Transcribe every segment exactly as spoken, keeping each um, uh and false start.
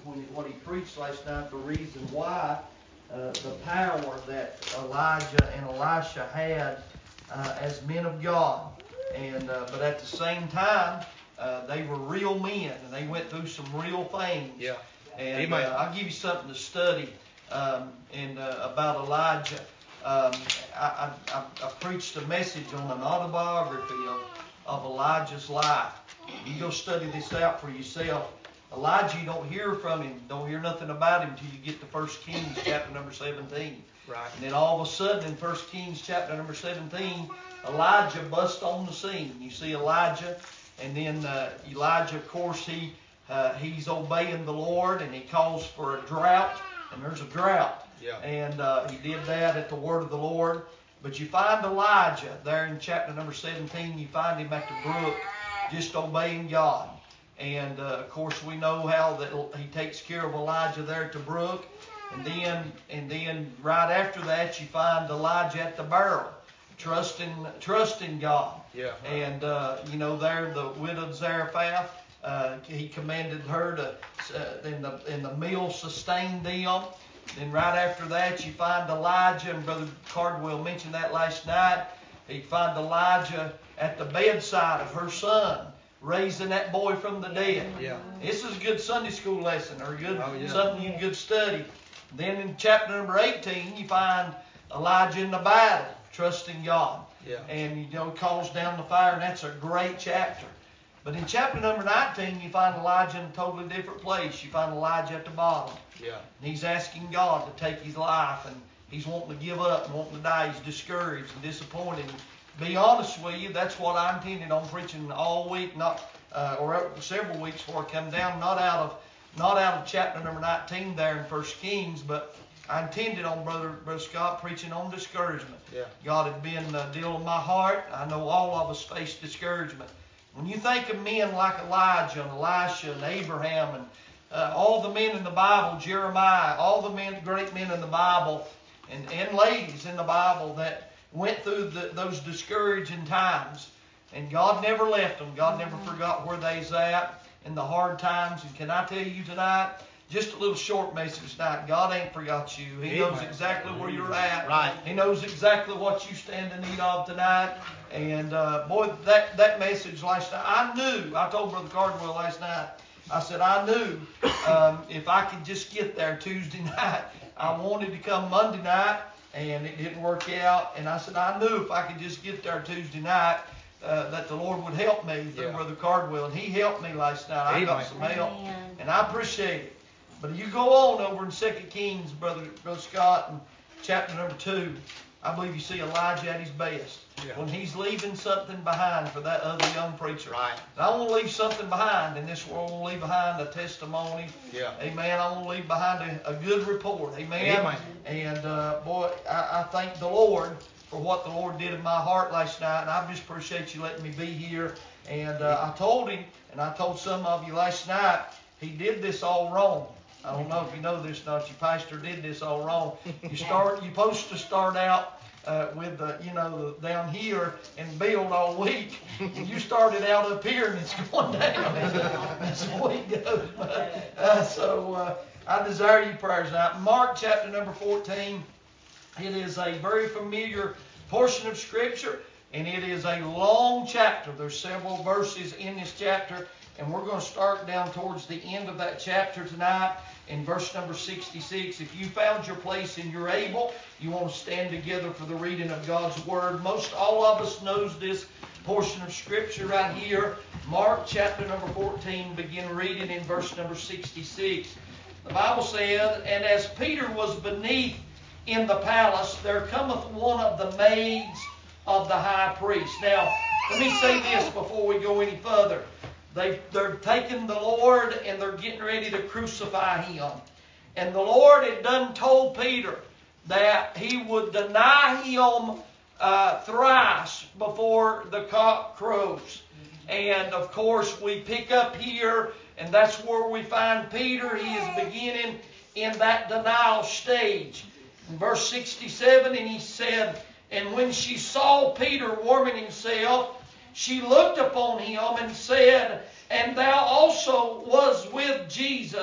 when he, what he preached last night, the reason why, uh, the power that Elijah and Elisha had uh, as men of God. And uh, but at the same time, uh, they were real men, and they went through some real things. Yeah. And uh, I'll give you something to study um, and uh, about Elijah. Um, I, I, I preached a message on an autobiography of, of Elijah's life. You go study this out for yourself. Elijah, you don't hear from him, don't hear nothing about him until you get to First Kings chapter number seventeen. Right. And then all of a sudden in First Kings chapter number seventeen, Elijah busts on the scene. You see Elijah, and then uh, Elijah, of course, he uh, he's obeying the Lord, and he calls for a drought, and there's a drought. Yeah. And uh, he did that at the word of the Lord. But you find Elijah there in chapter number seventeen. You find him at the brook, just obeying God. And uh, of course, we know how that he takes care of Elijah there at the brook. And then, and then right after that, you find Elijah at the barrel, trusting, trusting God. Yeah. And uh, you know, there the widow Zarephath, uh, he commanded her to, uh, and the and the meal sustained them. Then right after that, you find Elijah, and Brother Cardwell mentioned that last night. You find Elijah at the bedside of her son, raising that boy from the dead. Yeah. This is a good Sunday school lesson, or good oh, yeah. something you could study. Then in chapter number eighteen, you find Elijah in the battle, trusting God. Yeah. And you know, calls down the fire, and that's a great chapter. But in chapter number nineteen, you find Elijah in a totally different place. You find Elijah at the bottom. Yeah. And he's asking God to take his life, and he's wanting to give up and wanting to die. He's discouraged and disappointed. To be honest with you, that's what I intended on preaching all week, not uh, or several weeks before I come down. Not out of not out of chapter number nineteen there in First Kings, but I intended on Brother Brother Scott preaching on discouragement. Yeah. God had been uh, dealing with my heart. I know all of us face discouragement. When you think of men like Elijah and Elisha and Abraham and uh, all the men in the Bible, Jeremiah, all the men, great men in the Bible, and, and ladies in the Bible that went through the, those discouraging times, and God never left them. God never forgot where they's at in the hard times. And can I tell you tonight, just a little short message tonight, God ain't forgot you. He knows exactly where you're at. Right. He knows exactly what you stand in need of tonight. And uh, boy, that, that message last night, I knew, I told Brother Cardwell last night, I said, I knew um, if I could just get there Tuesday night, I wanted to come Monday night, and it didn't work out. And I said, I knew if I could just get there Tuesday night, uh, that the Lord would help me through Yeah. Brother Cardwell. And he helped me last night. I got Amen. some help, Amen. and I appreciate it. But you go on over in Second Kings, Brother, Brother Scott, in chapter number two, I believe you see Elijah at his best. Yeah. When he's leaving something behind for that other young preacher. Right. And I want to leave something behind in this world. I want to leave behind a testimony. Yeah. Amen. I want to leave behind a, a good report. Amen. Amen. And uh, boy, I, I thank the Lord for what the Lord did in my heart last night. And I just appreciate you letting me be here. And uh, I told him, and I told some of you last night, he did this all wrong. I don't know if you know this or not. Your pastor did this all wrong. You start. You're supposed to start out uh, with the, you know, the, down here and build all week. And you started out up here and it's going down as the week goes. But, uh, so uh, I desire you prayers now. Mark chapter number fourteen. It is a very familiar portion of Scripture, and it is a long chapter. There's several verses in this chapter, and we're going to start down towards the end of that chapter tonight in verse number sixty-six. If you found your place and you're able, you want to stand together for the reading of God's Word. Most all of us knows this portion of Scripture right here. Mark chapter number fourteen, begin reading in verse number sixty-six. The Bible says, "And as Peter was beneath in the palace, there cometh one of the maids of the high priest." Now, let me say this before we go any further. They, they're taking the Lord and they're getting ready to crucify Him. And the Lord had done told Peter that He would deny Him uh, thrice before the cock crows. And of course we pick up here, and that's where we find Peter. He is beginning in that denial stage. In verse sixty-seven, and he said, "And when she saw Peter warming himself, she looked upon him and said, And thou also was with Jesus,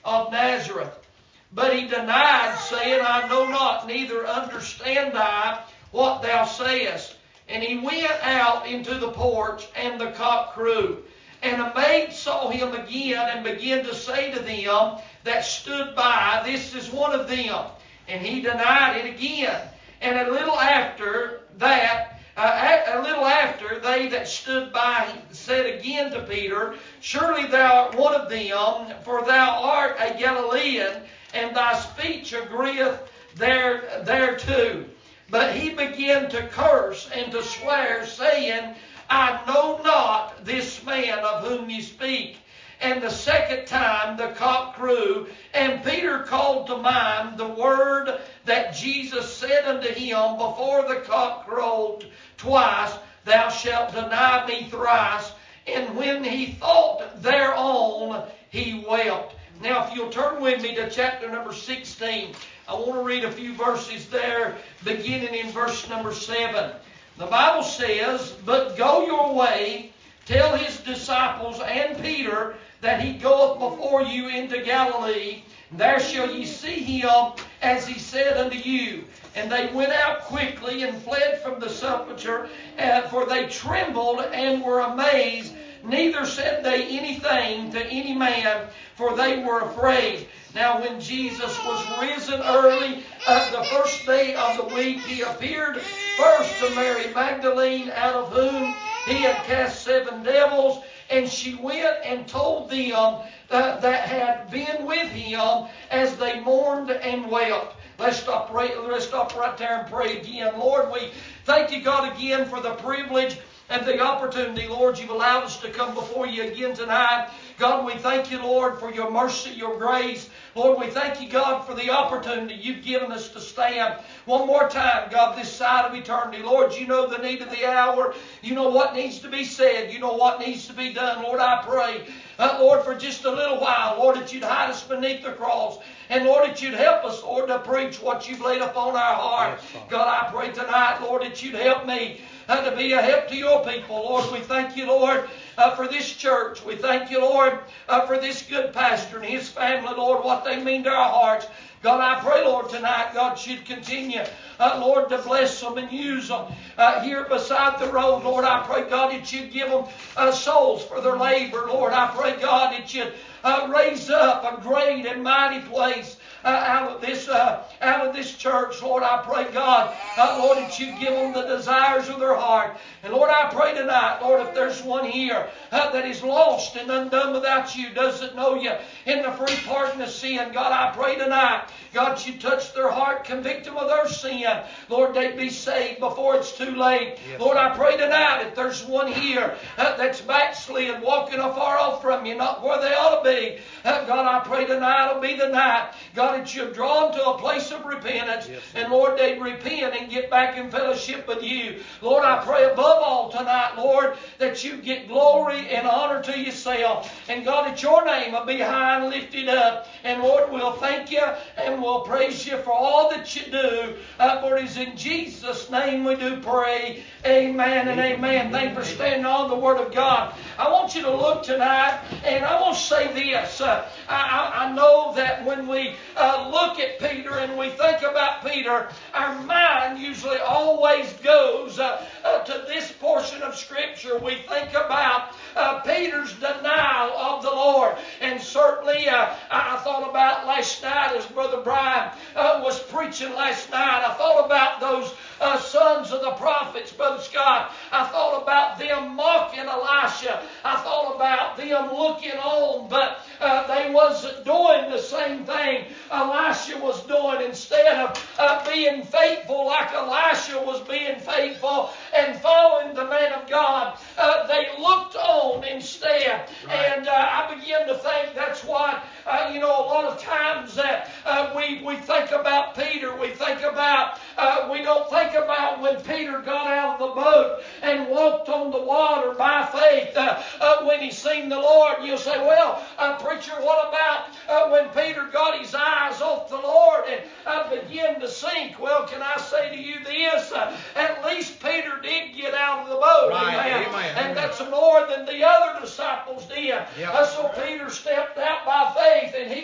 of Nazareth. But he denied, saying, I know not, neither understand I what thou sayest. And he went out into the porch, and the cock crew. And a maid saw him again, and began to say to them that stood by, This is one of them. And he denied it again. And a little after that, uh, a little after, they that stood by said again to Peter, Surely thou art one of them, for thou art a Galilean, and thy speech agreeth there thereto. But he began to curse and to swear, saying, I know not this man of whom ye speak. And the second time the cock crew, and Peter called to mind the word that Jesus said unto him before the cock crowed twice, Thou shalt deny me thrice. And when he thought thereon, he wept. Now, if you'll turn with me to chapter number sixteen, I want to read a few verses there, beginning in verse number seven. The Bible says, But go your way, tell his disciples and Peter that he goeth before you into Galilee. There shall ye see him as he said unto you. And they went out quickly and fled from the sepulchre, uh, for they trembled and were amazed. Neither said they anything to any man, for they were afraid. Now when Jesus was risen early, uh, the first day of the week, he appeared first to Mary Magdalene, out of whom he had cast seven devils. And she went and told them uh, that had been with him, as they mourned and wept. Let's stop right, let's stop right there and pray again. Lord, we thank you, God, again for the privilege and the opportunity, Lord, you've allowed us to come before you again tonight. God, we thank you, Lord, for your mercy, your grace. Lord, we thank you, God, for the opportunity you've given us to stand one more time, God, this side of eternity. Lord, you know the need of the hour. You know what needs to be said. You know what needs to be done. Lord, I pray, uh, Lord, for just a little while, Lord, that you'd hide us beneath the cross. And Lord, that you'd help us, Lord, to preach what you've laid upon our heart. Yes, God, I pray tonight, Lord, that you'd help me uh, to be a help to your people. Lord, we thank you, Lord, uh, for this church. We thank you, Lord, uh, for this good pastor and his family, Lord, what they mean to our hearts. God, I pray, Lord, tonight, God, you'd continue, uh, Lord, to bless them and use them uh, here beside the road. Lord, I pray, God, that you'd give them uh, souls for their labor. Lord, I pray, God, that you'd uh, raise up a great and mighty place uh, out of this uh, out of this church. Lord, I pray, God, uh, Lord, that you'd give them the desires of their heart. And Lord, I pray tonight, Lord, if there's one here uh, that is lost and undone without you, doesn't know you in the free pardon of sin, God, I pray tonight, God, you touch their heart, convict them of their sin. Lord, they'd be saved before it's too late. Yes. Lord, I pray tonight, if there's one here uh, that's backslid, walking afar off from you, not where they ought to be, uh, God, I pray tonight will be the night, God, that you've drawn to a place of repentance. Yes, and Lord, they'd repent and get back in fellowship with you. Lord, I pray above all tonight, Lord, that you get glory and honor to yourself. And God, that your name will be high and lifted up. And Lord, we'll thank you and we'll praise you for all that you do. Uh, for it is in Jesus' name we do pray. Amen and amen. Thank you for standing on the Word of God. I want you to look tonight, and I want to say this. Uh, I, I know that when we uh, look at Peter and we think about Peter, our mind usually always goes uh, uh, to this portion of Scripture. We think about uh, Peter's denial of the Lord. And certainly uh, I, I thought about last night as Brother Brian uh, was preaching last night. I thought about those uh, sons of the prophets, Brother Scott. I thought about them mocking Elisha. I thought about them looking on, but uh, they wasn't doing the same thing Elisha was doing. Instead of uh, being faithful like Elisha was being faithful and following the man of God, uh, they looked on instead. Right. And uh, I began to think that's what, uh, you know, a lot of times that uh, we, we think about Peter, we think about, uh, we don't think about when Peter got out of the boat and walked on the water by faith uh, uh, when he seen the Lord. You'll say, well, uh, preacher, what about uh, when Peter got his eyes off the Lord and uh, began to sink? Well, can I say to you this? Uh, at least Peter did get out of the boat. Right. Amen. Amen. And that's more than the other disciples did. Yep. Uh, so Peter stepped out by faith and he got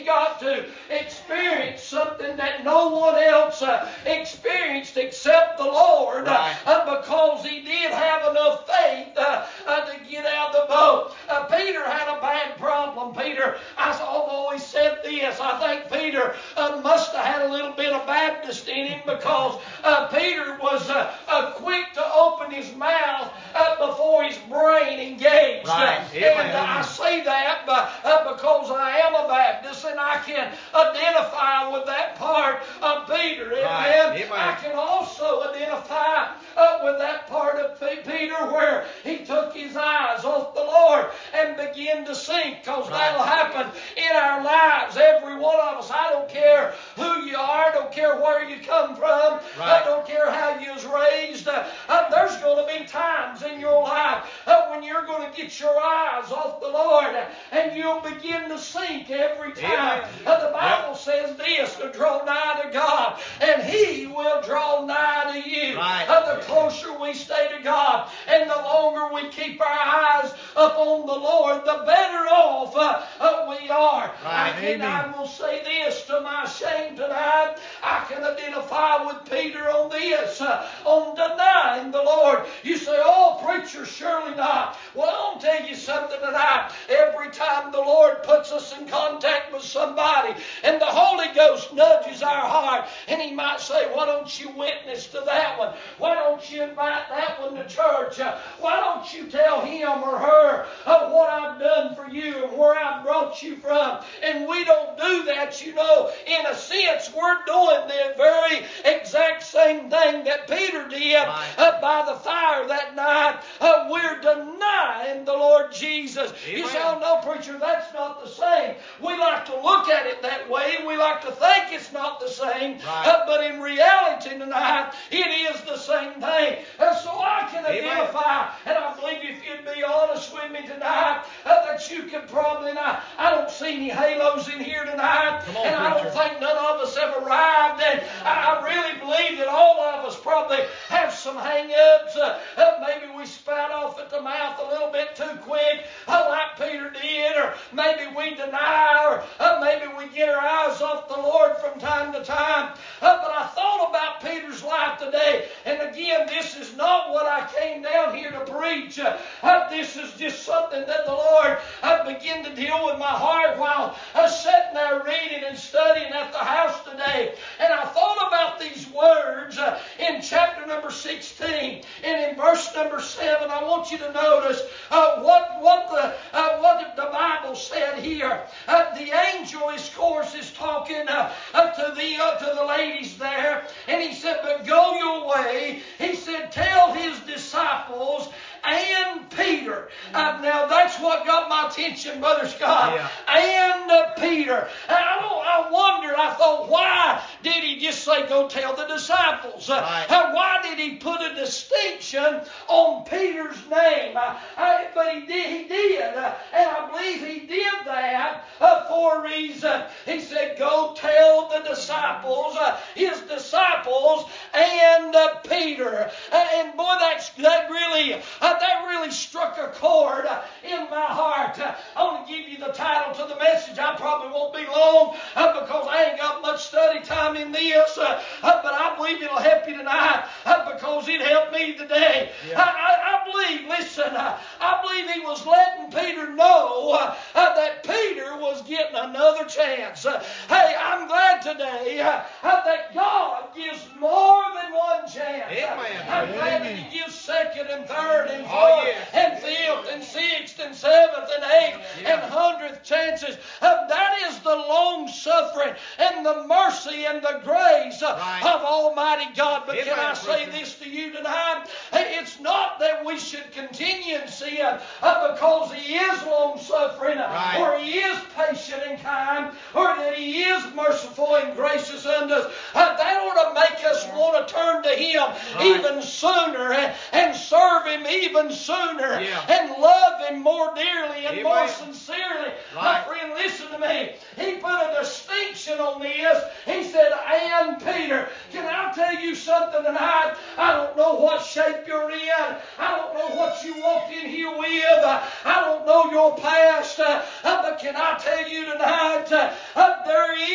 to experience something that no one else uh, experienced except the Lord, Right. uh, because he did have enough faith uh, uh, to get out of the boat. Uh, Peter had a bad problem. Peter, I've always said this, I think Peter uh, must have had a little bit of Baptist in him, because uh, Peter was uh, uh, quick to open his mouth uh, before his brain engaged. Right. Uh, and uh, I say that by, uh, because I am a Baptist and I can identify with that part of Peter. Amen. Right. Amen. I can also identify uh, with that part of Peter where he took his eyes off the Lord and began to sink, because Right. that'll happen in our lives, every one of us. I don't care who you are, I don't care where you come from, Right. I don't care how you was raised. Uh, uh, there's going to be times in your life uh, when you're going to get your eyes off the Lord and you'll begin to sink every time. Uh, the Bible yep. says this, to draw nigh to God and He will draw nigh to you. Right. Uh, the closer we stay to God and the longer we keep our eyes upon the Lord, the better off uh, uh, we are. Right. I, can, I will say this to my shame tonight. I can identify with Peter on this, uh, on denying the Lord. You say, oh, preacher, surely not. Well, I'll tell you something tonight. Every time the Lord puts us in contact with somebody and the Holy Ghost nudges our heart, and He might say, why don't you witness to that one? Why don't you invite that one to church? Uh, why don't you tell him or her uh, what I've done for you and where I brought you from? And we don't do that, you know. In a sense, we're doing the very exact same thing that Peter did right. uh, by the fire that night. Uh, we're denying the Lord Jesus. Amen. You say, oh no, preacher, that's not the same. We like to look at it that way. We like to think it's not the same. Right. Uh, but in reality tonight, it is the same thing. And so I can Amen. identify, and I believe if you'd be honest with me tonight, uh, that you could probably not. I don't see any halos in here tonight. Come on, and I don't preacher. think none of us have arrived. And I, I really believe that all of us probably have some hang-ups. Uh, uh, maybe we spout off at the mouth a little bit too quick, uh, like Peter did, or maybe we deny, or uh, maybe we get our eyes off the Lord from time to time. Uh, but I thought about Peter's life today, and again, this is not what I came down here to preach. Uh, uh, this is just something that the Lord uh, began to deal with my heart while I was sitting there reading and studying at the house today. And I thought about these words uh, in chapter number sixteen, and in verse number seven. I want you to notice uh, what what the uh, what the Bible said here. Uh, the angel, of course, is talking uh, uh, to the uh, to the ladies there, and he said, "But go your way." He said, "Tell his disciples and Peter." Uh, now that's what got my attention, Brother Scott. Yeah. And uh, Peter. And I don't. I wondered. I thought, why did he just say, "Go tell the disciples"? Uh, Right. uh, why did he put a distinction on Peter's name? Uh, uh, but he did. He did, uh, and I believe he did that uh, for a reason. He said, "Go tell the disciples, uh, his disciples, and uh, Peter." Uh, and boy, that's that really. Uh, that really struck a chord uh, in my heart. Uh, I want to give you the title to the message. I probably won't be long uh, because I ain't got much study time in this, uh, uh, but I believe it'll help you tonight uh, because it helped me today. Yeah. I, I, I believe, listen, uh, I believe he was letting Peter know uh, uh, that Peter was getting another chance. Uh, hey, I'm glad today uh, uh, that God gives more than one chance. Amen. Uh, I'm glad that He gives second and third and fourth Oh, yes. and fifth and sixth and seventh and eighth Yeah. and hundredth chances. Uh, that is the long suffering and the mercy and the grace uh, Right. of Almighty God. But can Amen, I say preacher. this to you tonight? Hey, it's not that we should continue in sin uh, because He is long suffering uh, Right. or He is patient and kind or that He is merciful and gracious unto us. Uh, that ought to make us want to turn to Him Right. even sooner and, and serve Him even sooner Yeah. and love Him more dearly and Amen. more sincerely. My Right. friend, listen to me. He put a distinction on this. He said, "And Peter." Can I tell you something tonight? I don't know what shape you're in. I don't know what you walked in here with. I don't know your past. Uh, but can I tell you tonight, uh, uh, there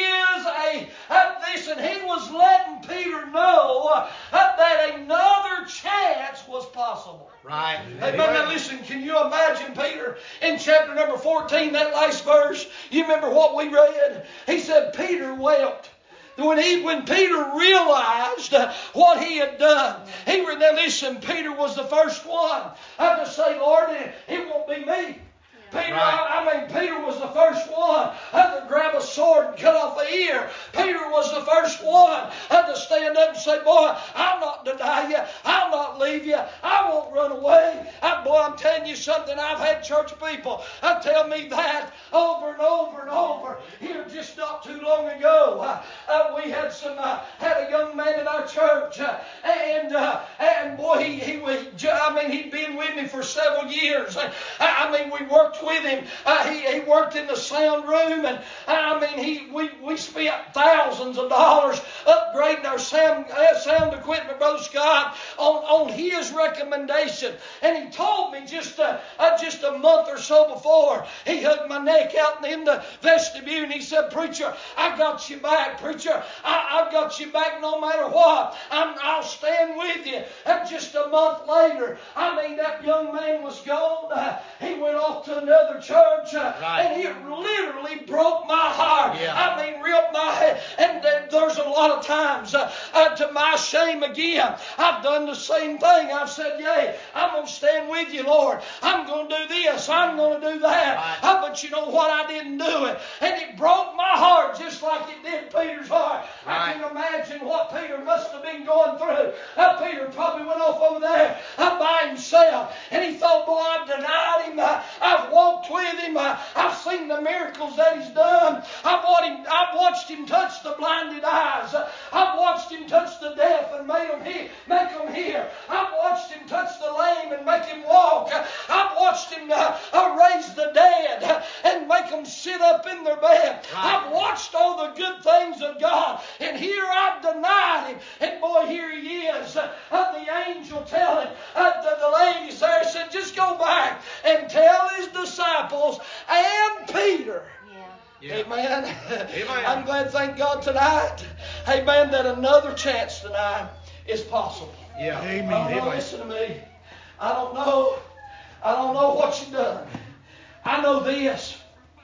fourteen, that last verse, you remember what we read? He said, Peter wept. When he, when Peter realized uh, what he had done, he now listen. Peter was the first one. I just say, Lord, it, it won't be me. Peter, right. I, I mean, Peter was the first one had to grab a sword and cut off the ear. Peter was the first one had to stand up and say, boy, I'll not deny you. I'll not leave you. I won't run away. I, boy, I'm telling you something. I've had church people uh, tell me that over and over and over. Here just not too long ago, uh, uh, we had some uh, had a young man in our church, uh, and uh, and boy, he he was. I mean, he'd been with me for several years. I, I mean, we worked with him. Uh, he, he worked in the sound room, and I mean, he we, we spent thousands of dollars upgrading our sound uh, sound equipment, Brother Scott, on, on his recommendation. And he told me just uh, uh, just a month or so before, he hugged my neck out in the vestibule, and he said, Preacher, I got you back. Preacher, I, I've got you back no matter what. I'm, I'll stand with you. And just a month later, I mean, that young man was gone. Uh, he went off to another church, uh, right. and it literally broke my heart. Yeah. I mean, ripped my head. And uh, there's a lot of times, uh, uh, to my shame again, I've done the same thing. I've said, yay, I'm going to stand with you, Lord. I'm going to do this. I'm going to do that. Right. Uh, but you know what? I didn't do it. And it broke my heart just like it did Peter's heart. Right. I can imagine what Peter must have been going through. Uh, Peter probably went off over there uh, by himself. And he thought, boy, I've denied him. Uh, I've walked with him. Uh, I've seen the miracles that he's done. I've watched him, I've watched him touch the blinded eyes. Uh, I've watched him touch the deaf and made them hear, make them hear. I've watched him touch the lame and make him walk. Uh, I've watched him uh, uh, raise the dead uh, and make them sit up in their bed. Right. I've watched all the good things of God, and here I've denied him. And boy, here he is. Uh, uh, the angel telling uh, the, the ladies there said, just go back and tell his disciples and Peter. Yeah. Amen. Amen. I'm glad, thank God tonight, amen, that another chance tonight is possible. Yeah. Amen. Oh, amen. Listen to me. I don't know. I don't know what you've done. I know this.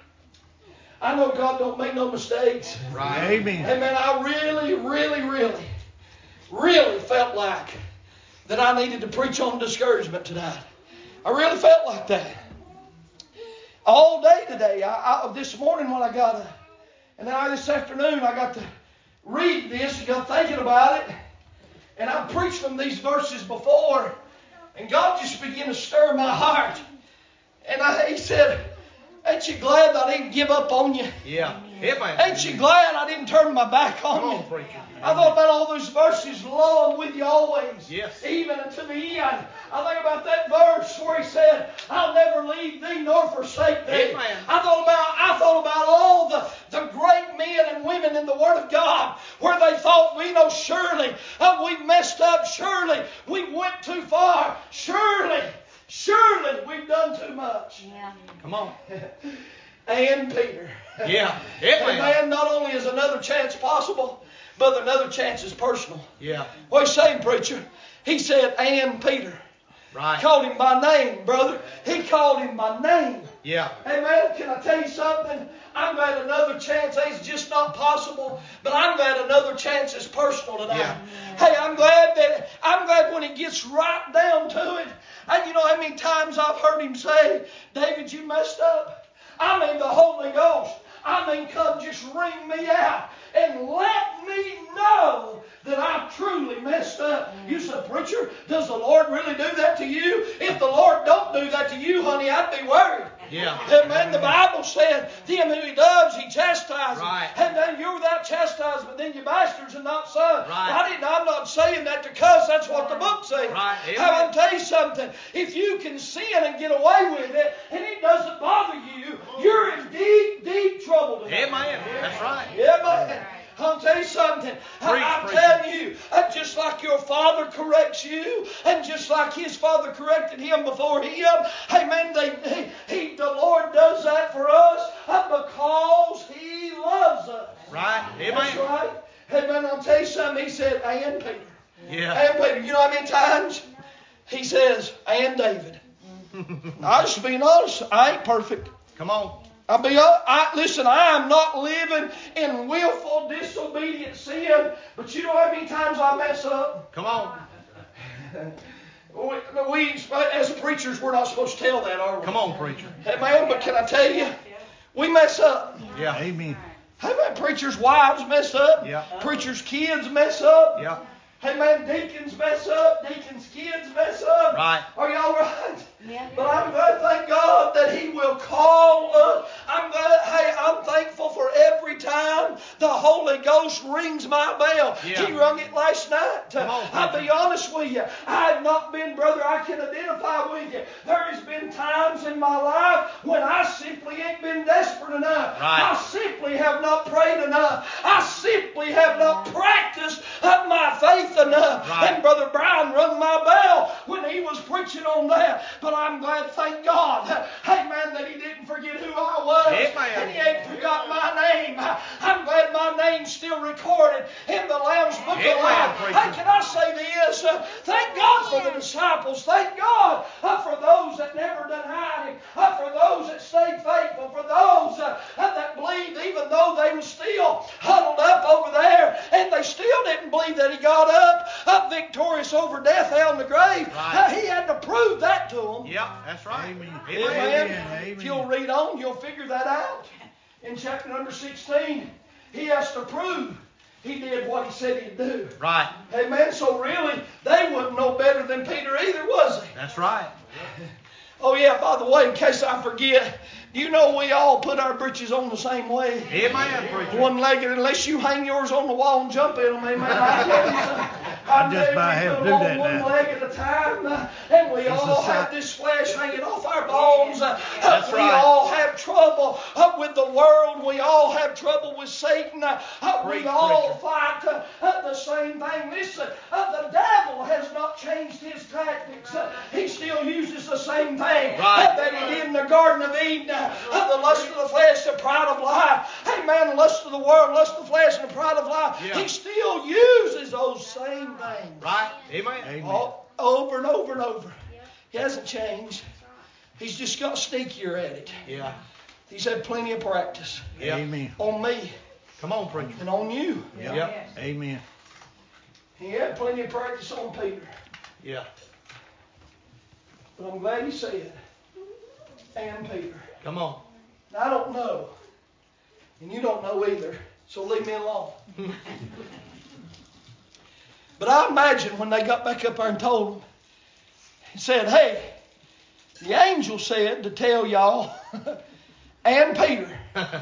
I know God don't make no mistakes. Right. Amen. Amen. I really, really, really, really felt like that I needed to preach on discouragement tonight. I really felt like that. All day today, I, I, this morning when I got, a, and now this afternoon I got to read this and got thinking about it. And I've preached from these verses before, and God just began to stir my heart. And I, He said, ain't you glad that I didn't give up on you? Yeah. Amen. Ain't you glad I didn't turn my back on Come you? On, preacher. I thought about all those verses, lo, I'm with you always. Yes. Even unto the end. I think about that verse where he said, I'll never leave thee nor forsake thee. Amen. I thought about I thought about all the, the great men and women in the Word of God where they thought, we know surely uh, we messed up. Surely we went too far. Surely, surely we've done too much. Yeah. Come on. And Peter. Yeah. Amen. Man, not only is another chance possible, but another chance is personal. Yeah. What are you saying, preacher? He said, and Peter. Right. Called him by name, brother. He called him by name. Yeah. Hey, man, can I tell you something? I'm glad another chance ain't just not possible, but I'm glad another chance is personal tonight. Yeah. Hey, I'm glad that I'm glad when it gets right down to it. And you know how many times I've heard him say, David, you messed up. I mean, the Holy Ghost. I mean, come just ring me out and let me know that I've truly messed up. You said, preacher, does the Lord really do that to you? If the Lord don't do that to you, honey, I'd be worried. Yeah. And the Bible said, them who he does, he chastises. Right. And then you're without chastisement, then you bastards and not sons. Right. I didn't, I'm not saying that to cuss. That's what the book says. Right. I will tell you something. If you can sin and get away with it, and it doesn't bother you, you're in deep, deep trouble tonight. Amen. That's right. Amen. I'll tell you something. Preach, I'm preach. telling you, uh, just like your father corrects you, and just like his father corrected him before him, hey man, they, he, he, the Lord does that for us uh, because He loves us. Right. Amen. That's right. Hey man, I'll tell you something. He said, and Peter. Yeah. And Peter. You know how many times he says, and David. Now, I'm just being honest. I ain't perfect. Come on. I'll be, I, listen, I am not living in willful, disobedient sin, but you know how many times I mess up? Come on. we, we, as preachers, we're not supposed to tell that, are we? Come on, preacher. Hey, man, but can I tell you, we mess up. Yeah. Amen. Hey, man, preachers' wives mess up. Yeah. Preachers' kids mess up. Yeah. Hey, man, deacons mess up. Deacons' kids mess up. Right. Are y'all right? Yeah. But I'm glad, thank God, that He will call us. I'm glad, hey, I'm thankful for every time the Holy Ghost rings my bell. Yeah. He rung it last night. Come on, I'll be honest with you. I have not been, brother, I can identify with you. There has been times in my life when I simply ain't been desperate enough. Right. I simply have not prayed enough. I simply have not practiced up my faith enough. Right. And Brother Brown rung my bell when he was preaching on that. But I'm glad, thank God, hey man, that he didn't forget who I was. Amen. And he ain't forgot my name. I'm glad my name's still recorded in the Lamb's Book Amen, of Life. preacher. Hey, can I say this? Uh, thank God for the disciples. Thank God uh, for those that never denied Him. Uh, for those that stayed faithful. For those uh, uh, that believed even though they were still huddled up over there and they still didn't believe that He got up, up victorious over death, hell, and the grave. Right. Uh, he had to prove that to them. Yeah, that's right. Amen. Amen. Amen. Amen. If you'll read on, you'll figure that out. In chapter number sixteen, he has to prove he did what he said he'd do. Right. Amen. So really, they wouldn't know better than Peter either, was they? That's right. Oh yeah, by the way, in case I forget, do you know we all put our britches on the same way? Amen, preacher. One-legged, unless you hang yours on the wall and jump in them, amen. I tell you something. I just about have to do that one now. leg at a time, uh, and we That's all a have sign. this flesh hanging off our bones. Uh, That's we right. all have trouble uh, with the world. We all have trouble with Satan. Uh, uh, we Preach, all preacher. fight uh, uh, the same thing. Listen, uh, the devil has not changed his tactics. Uh, he still uses the same thing Right. uh, that he did in the Garden of Eden. Uh, uh, the lust of the flesh, the pride of life. Hey man, the lust of the world, lust of the flesh, and the pride of life. Yeah. He still uses those same things. Right. Amen. Amen. All, over and over and over. He hasn't changed. He's just got sneakier at it. Yeah. He's had plenty of practice Yeah. Amen. on me Come on, preacher. and on you. Yep. Yep. Amen. He had plenty of practice on Peter. Yeah. But I'm glad he said, and Peter. Come on. Now, I don't know, and you don't know either, so leave me alone. But I imagine when they got back up there and told him, he said, hey, the angel said to tell y'all and Peter.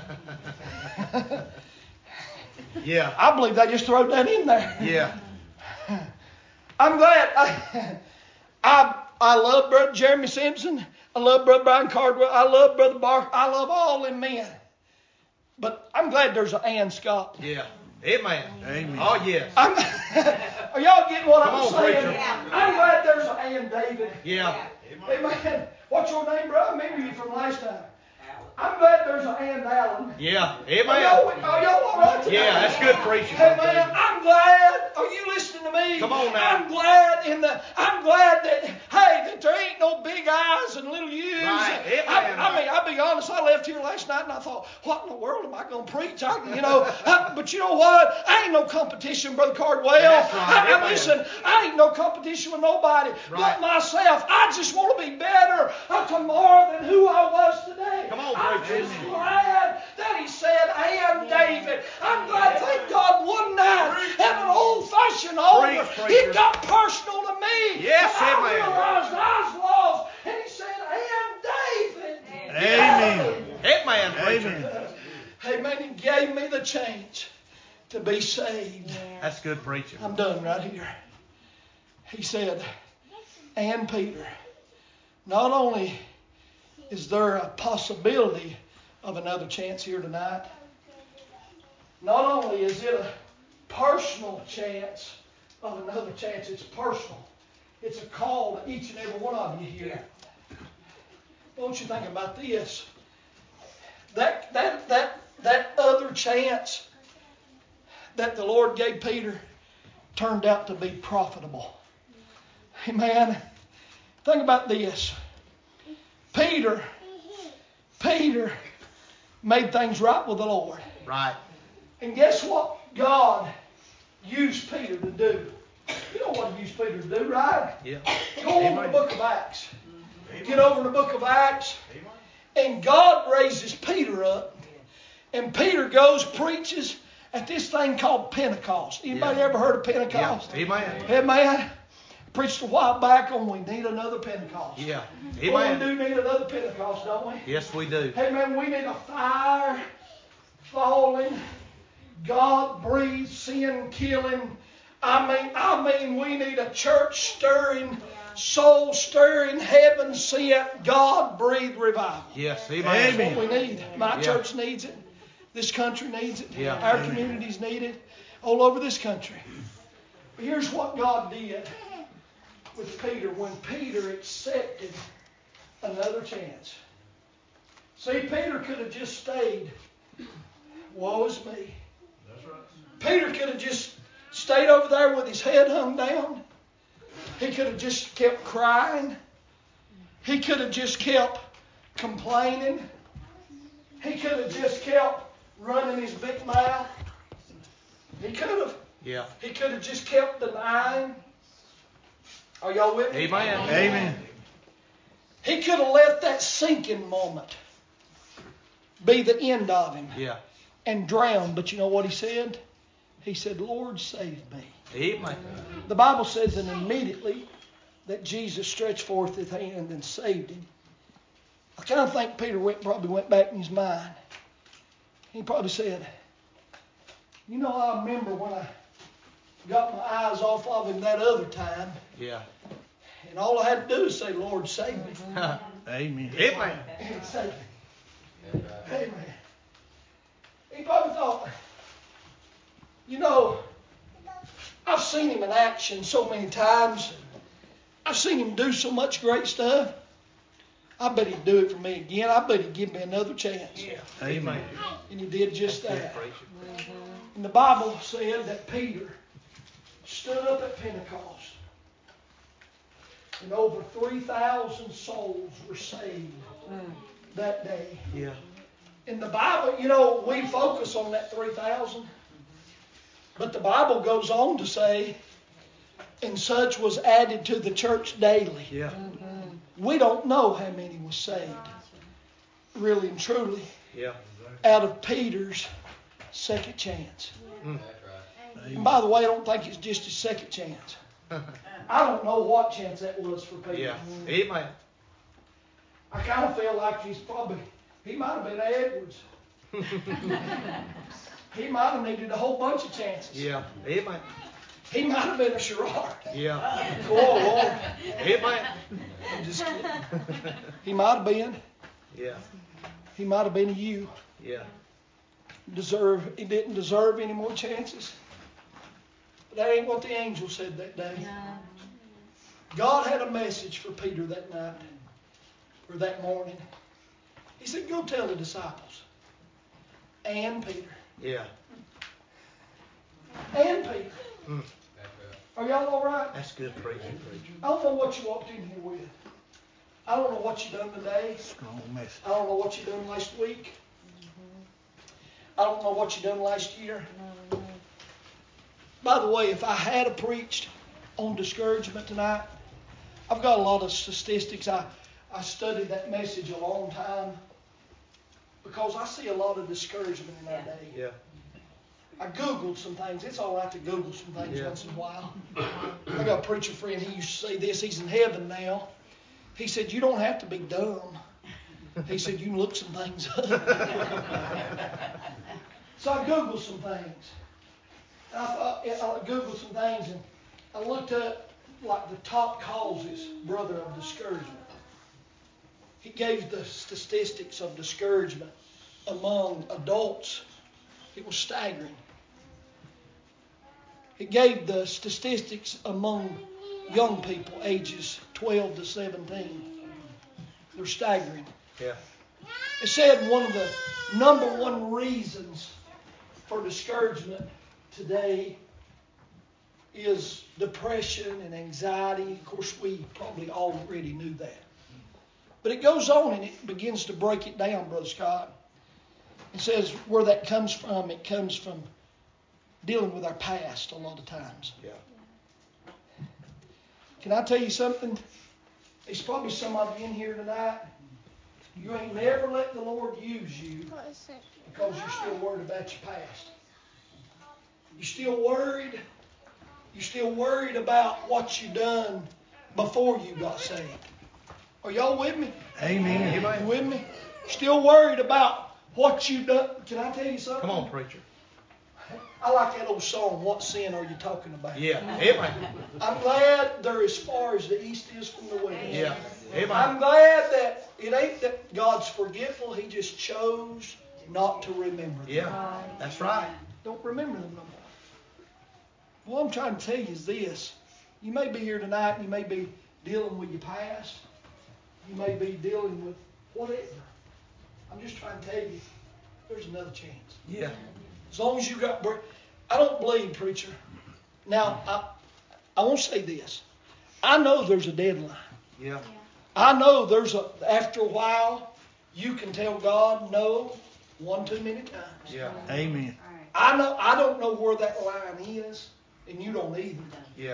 Yeah. I believe they just threw that in there. Yeah. I'm glad. I, I, I love Brother Jeremy Simpson. I love Brother Brian Cardwell. I love Brother Barker. I love all them men. But I'm glad there's an Ann Scott. Yeah. Amen. Amen. Oh, yes. I'm, are y'all getting what Come I'm on, saying? preacher. I'm glad there's an Ann David. Yeah. Amen. What's your name, bro? I remember you from last time. I'm glad there's an Ann Allen. Yeah. Are y'all, Amen. are y'all all right tonight? Yeah, that's good preaching. Hey man, I'm glad. Are you listening to me? Come on now. I'm glad in the. I'm glad that hey that there ain't no big eyes and little U's. Right. Amen. I, I mean, I'll be honest. I left here last night and I thought, what in the world am I going to preach? I, you know, I, but you know what? I ain't no competition, Brother Cardwell. That's right. I, I, Amen. listen, I ain't no competition with nobody Right. but myself. I just want to be better uh, tomorrow than who I was today. Come on, I'm preacher. just glad that he said, I am David. I'm glad, thank God, one night at an old-fashioned altar, Preach, preacher. it got personal to me. Yes, and I amen. realized I was lost. And he said, I am David. Amen. Amen, preacher. Amen. Hey, man, he gave me the chance to be saved. That's good preaching. I'm done right here. He said, and Peter, not only is there a possibility of another chance here tonight, not only is it a personal chance of another chance, it's personal. It's a call to each and every one of you here. Don't you think about this? That that that that other chance that the Lord gave Peter turned out to be profitable. Amen. Think about this. Peter Peter made things right with the Lord. Right. And guess what God used Peter to do? You know what he used Peter to do, right? Yeah. Go over to the book of Acts. Get over to the book of Acts. And God raises Peter up. And Peter goes, preaches at this thing called Pentecost. Anybody Yeah. ever heard of Pentecost? Yeah. Amen. Hey, man. Preached a while back on we need another Pentecost. Yeah. Well, Amen. we do need another Pentecost, don't we? Yes, we do. Hey, man, we need a fire falling, God breathed, sin killing. I mean, I mean, we need a church stirring, soul stirring, heaven sent, God breathed revival. Yes. Amen. That's what we need. My Yeah. church needs it. This country needs it. Yeah. Our communities need it. All over this country. But here's what God did with Peter when Peter accepted another chance. See, Peter could have just stayed, woe is me. That's right. Peter could have just stayed over there with his head hung down. He could have just kept crying. He could have just kept complaining. He could have just kept running his big mouth. He could have. Yeah. He could have just kept denying. Are y'all with me? Amen. Amen. He could have let that sinking moment be the end of him Yeah. and drowned. But you know what he said? He said, Lord, save me. Amen. The Bible says, and immediately that Jesus stretched forth his hand and saved him. I kind of think Peter went, probably went back in his mind. He probably said, you know, I remember when I got my eyes off of him that other time, Yeah. and all I had to do is say, Lord, save me. Amen. Amen. And he'd save me. Amen. He probably thought, you know, I've seen him in action so many times. I've seen him do so much great stuff. I bet he'd do it for me again. I bet he'd give me another chance. Yeah. Amen. And he did just That's good that. preaching. And the Bible said that Peter stood up at Pentecost. And over three thousand souls were saved that day. Yeah. In the Bible, you know, we focus on that three thousand. But the Bible goes on to say, and such was added to the church daily. Yeah. We don't know how many was saved, really and truly, Yeah. out of Peter's second chance. Mm. And by the way, I don't think it's just his second chance. I don't know what chance that was for Peter. Yeah. Amen. I kind of feel like he's probably, he might have been Edwards. He might have needed a whole bunch of chances. Yeah. Amen. He might have been a Sherrard. Yeah. Oh, Lord. Amen. I'm just kidding. He might have been. Yeah. He might have been a you. Yeah. Deserve. He didn't deserve any more chances. But that ain't what the angel said that day. God had a message for Peter that night, or that morning. He said, go tell the disciples. And Peter. Yeah. And Peter. Mm. Are y'all all right? That's good preaching, preacher. I don't know what you walked in here with. I don't know what you done today. Strong message. I don't know what you done last week. I don't know what you done last year. By the way, if I had preached on discouragement tonight, I've got a lot of statistics. I, I studied that message a long time because I see a lot of discouragement in our day. Yeah. I Googled some things. It's all right to Google some things Yeah. once in a while. I got a preacher friend. He used to say this. He's in heaven now. He said, you don't have to be dumb. He said, you can look some things up. So I Googled some things. I, thought, I Googled some things and I looked up like the top causes, brother, of discouragement. He gave the statistics of discouragement among adults. It was staggering. It gave the statistics among young people, ages twelve to seventeen. They're staggering. Yeah. It said one of the number one reasons for discouragement today is depression and anxiety. Of course, we probably already knew that. But it goes on and it begins to break it down, Brother Scott. It says where that comes from, it comes from dealing with our past a lot of times. Yeah. Can I tell you something? There's probably some of you in here tonight. You ain't never let the Lord use you because you're still worried about your past. You're still worried. You're still worried about what you done before you got saved. Are y'all with me? Amen. You with me? Still worried about what you done. Can I tell you something? Come on, preacher. I like that old song, What Sin Are You Talking About? Yeah. Amen. I'm glad they're as far as the east is from the west. Yeah. Amen. I'm glad that it ain't that God's forgetful. He just chose not to remember them. Yeah. That's right. Don't remember them no more. What I'm trying to tell you is this. You may be here tonight and you may be dealing with your past. You may be dealing with whatever. I'm just trying to tell you, there's another chance. Yeah. As long as you got breath. I don't believe, preacher. Now, I, I want to say this. I know there's a deadline. Yeah. I know there's a, after a while, you can tell God no one too many times. Yeah. Amen. I know, I don't know where that line is, and you don't either. Yeah.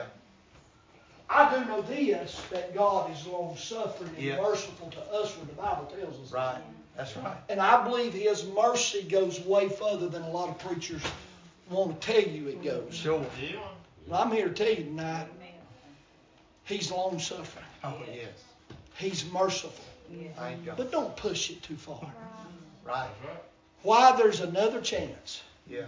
I do know this, that God is long-suffering and Yeah. merciful to us when the Bible tells us. Right. That's right. And I believe His mercy goes way further than a lot of preachers want to tell you it goes. Sure. But I'm here to tell you tonight, He's long-suffering. Oh, yes. He's merciful. Thank God. But don't push it too far. Right. Why there's another chance, Yeah.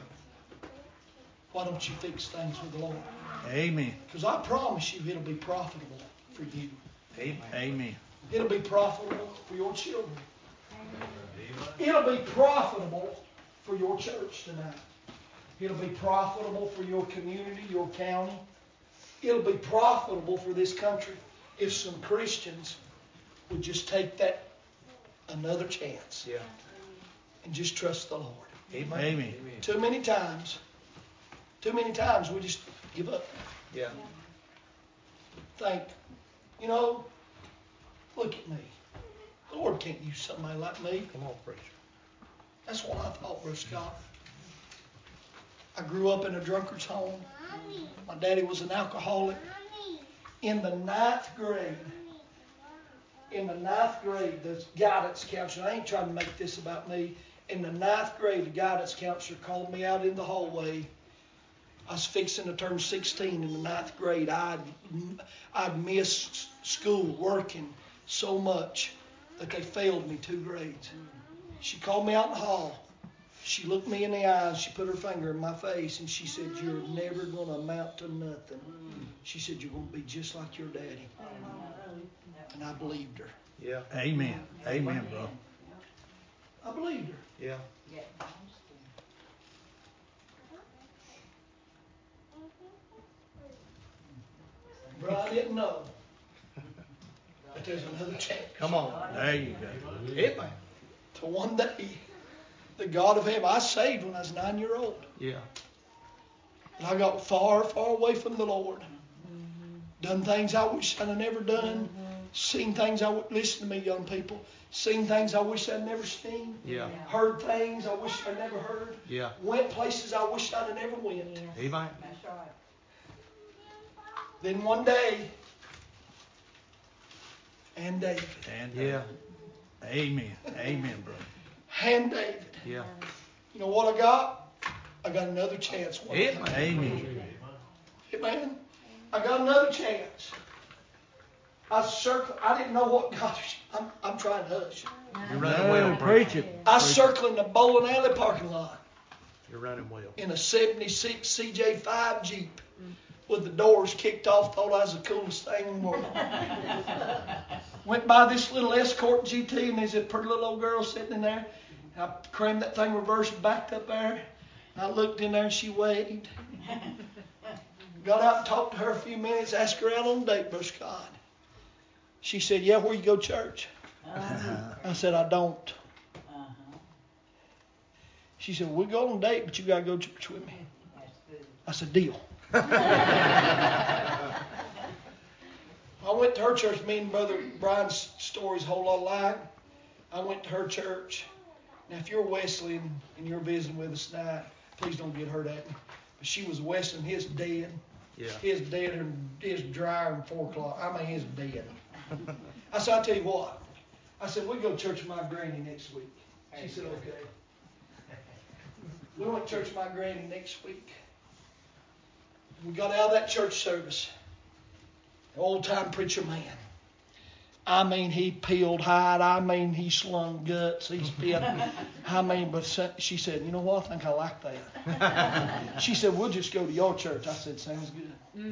why don't you fix things with the Lord? Amen. Because I promise you it'll be profitable for you. Amen. Amen. It'll be profitable for your children. It'll be profitable for your church tonight. It'll be profitable for your community, your county. It'll be profitable for this country if some Christians would just take that another chance Yeah. and just trust the Lord. Amen. Amen. Too many times, too many times we just give up. Yeah. Think, you know, look at me. The Lord can't use somebody like me. Come on, preacher. That's what I thought, Brother Scott. I grew up in a drunkard's home. My daddy was an alcoholic. In the ninth grade, in the ninth grade, the guidance counselor, I ain't trying to make this about me. In the ninth grade, the guidance counselor called me out in the hallway. I was fixing to turn sixteen in the ninth grade. I'd, I'd missed school working so much that they failed me two grades. She called me out in the hall. She looked me in the eyes. She put her finger in my face and she said, "You're never going to amount to nothing." She said, "You're going to be just like your daddy." And I believed her. Yeah. Amen. Amen, bro. I believed her. Yeah. But I didn't know that there's another chance. Come on. There you go. Amen. To one day, the God of heaven, I was saved when I was nine year old. Yeah. And I got far, far away from the Lord. Done things I wish I'd have never done. Seen things I would, listen to me, young people. Seen things I wish I'd never seen. Yeah. Heard things I wish I'd never heard. Yeah. Went places I wish I'd have never went. Amen. Then one day, and David. And Yeah. Amen. Amen, bro. And David. Yeah. You know what I got? I got another chance. One Amen. time. Amen. Amen. I got another chance. I circled. I didn't know what God. I'm, I'm trying to hush. You're running No, well, preach preacher. it. I was circling the bowling alley parking lot You're running well. in a seventy-six C J five Jeep with the doors kicked off. Thought I was the coolest thing in the world. Went by this little Escort G T and there's a pretty little old girl sitting in there. And I crammed that thing reverse and backed up there. And I looked in there and she waved. Got out and talked to her a few minutes, asked her out on a date, Brother Scott. She said, "Yeah, where you go to church?" I said, "I don't." She said, "We'll go on a date, but you got to go to church with me." I said, "Deal." I went went to her church. Me and Brother Brian's story's a whole lot alike. I went to her church. Now, if you're Wesleyan and you're visiting with us tonight, please don't get hurt at me. But she was Wesleyan. His dead. Yeah. His dead and his dryer and four o'clock. I mean, his dead. I said, I'll tell you what. I said, we go to church with my granny next week. She said, okay. We went to church with my granny next week. We got out of that church service. The old-time preacher man. I mean, he peeled hide. I mean, he slung guts. He spit. I mean, but she said, you know what? I think I like that. She said, we'll just go to your church. I said, sounds good. Mm.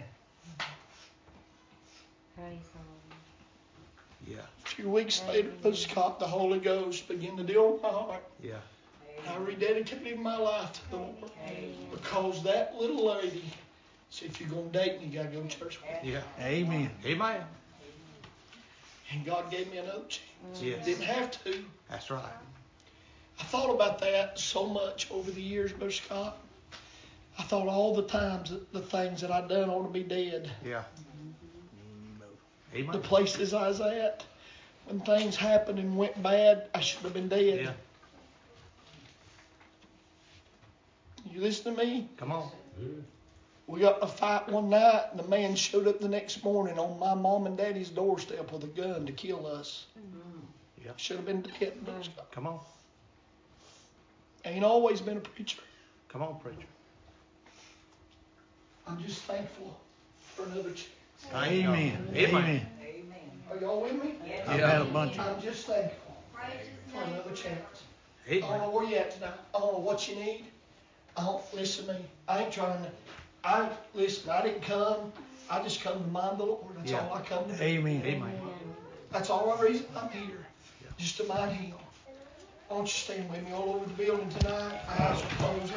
Praise the Lord. Yeah. A few weeks later, Brother Scott, the Holy Ghost began to deal with my heart. Yeah. I rededicated my life to the Lord because that little lady said, if you're going to date me, you got to go to church with me. Yeah. Amen. Amen. And God gave me another chance. Yes. Didn't have to. That's right. I thought about that so much over the years, Brother Scott. I thought all the times that the things that I'd done ought to be dead. Yeah. The Amen. places I was at, when things happened and went bad, I should have been dead. Yeah. You listen to me? Come on. We got in a fight one night, and the man showed up the next morning on my mom and daddy's doorstep with a gun to kill us. Yeah. Should have been dead. Brother Scott. Come on. Ain't always been a preacher. Come on, preacher. I'm just thankful for another chance. Thank you, God. Amen. Amen. Amen. Are y'all with me? I've had a bunch of. I'm just thankful for another chance. I don't Amen. know where you at tonight. I don't know what you need. I don't listen to me. I ain't trying to. I listen. I didn't come. I just come to mind the Lord. That's Yeah. all I come to do. Amen. Amen. That's all the reason I'm here. Just to mind Him. Why don't you stand with me all over the building tonight? Eyes are closed.